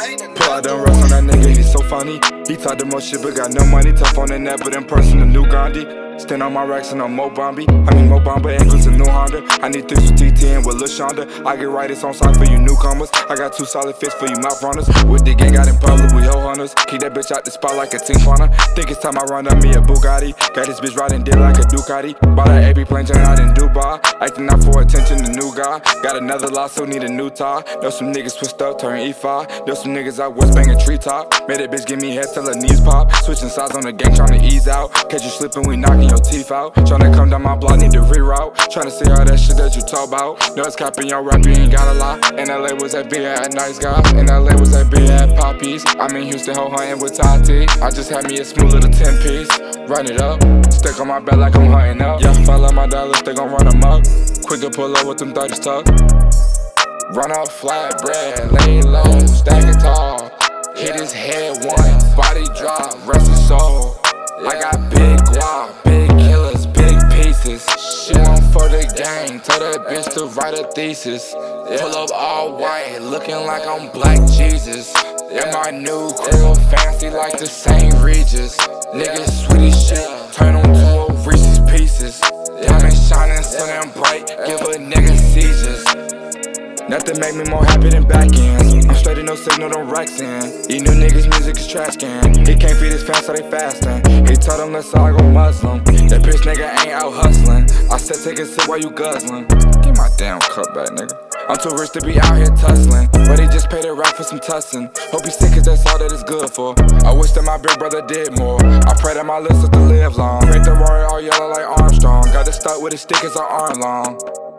Pull out them rocks on that nigga, he's so funny. He talk the most shit but got no money. Tough on the net but in person the new Gandhi. Stand on my racks and I'm Mo Bombi. Mo Bamba ankles and new Honda. I need 3 with TT and with Lil Shonda. I get right, it's on side for you newcomers. I got 2 solid fists for you mouth runners. With the gang out in public, we hoe hunters. Keep that bitch out the spot like a team funner. Think it's time I run up me a Bugatti. Got this bitch riding dick like a Ducati. Bought an AB plane joint out in Dubai. Acting out for attention, the new guy. Got another lawsuit, need a new tie. Know some niggas switched up, turn E5. Know some niggas out west banging treetop. Made that bitch give me head till her knees pop. Switching sides on the gang, trying to ease out. Catch you slipping, we knocking your teeth out. Tryna come down my block, need to reroute. Tryna see all that shit that you talk about. No, it's copying your rap, you ain't gotta lie. In LA was that beer at Nice Guys. In LA was that beer at Poppy's. I'm in Houston, hoe hunting with Tati. I just had me a smooth little 10-piece. Run it up, stick on my belt like I'm hunting up. Yeah, follow my dollars, they gon' run them up. Quick to pull up with them 30s tuck. Run up flat bread, lay low, stack it tall. Hit his head once, body drop, rest his soul. I got big guap, big killers, big pieces. She want for the gang, tell that bitch to write a thesis. Pull up all white, looking like I'm Black Jesus. And my new crew fancy like the St. Regis. Niggas sweet as shit, turn them to a Reese's Pieces. Diamond shining, sun bright, give a nigga seizures. Nothing make me more happy than back ends. I'm straight and no signal, don't racks in. These new niggas' music is trash can. He can't feed his fans, so they fasting. He told them let's all go Muslim. That bitch nigga ain't out hustling. I said take a sip while you guzzling. Get my damn cup back, nigga. I'm too rich to be out here tussling, but he just paid a rap for some tussin'. Hope he's sick cause that's all that it's good for. I wish that my big brother did more. I pray that my listeners to live long. Make the Rory all yellow like Armstrong. Got the stuck with his stick as an arm long.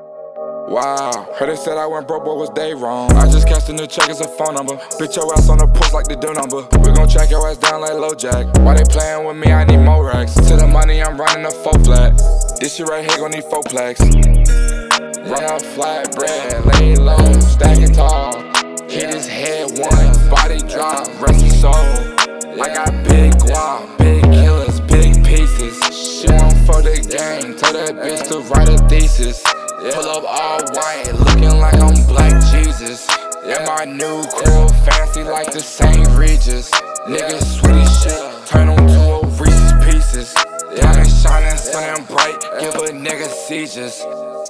Wow, heard they said I went broke, but was they wrong? I just cashed a new check as a phone number. Bitch your ass on the post like the do number. We gon' track your ass down like LoJack. Why they playin' with me, I need more racks. To the money, I'm running a 4 flat. This shit right here gon' need 4 plaques. Run up flat bread, lay low, stack it tall. Hit his head once, body drop, rest his soul. I got big guap, big killers, big pieces. She want for the gang, tell that bitch to write a thesis. Pull up all white, looking like I'm Black Jesus. And my new crew fancy like the St. Regis. Niggas sweet as shit, turn them to a Reese's Pieces. Diamond shining, sun bright, give a nigga seizures.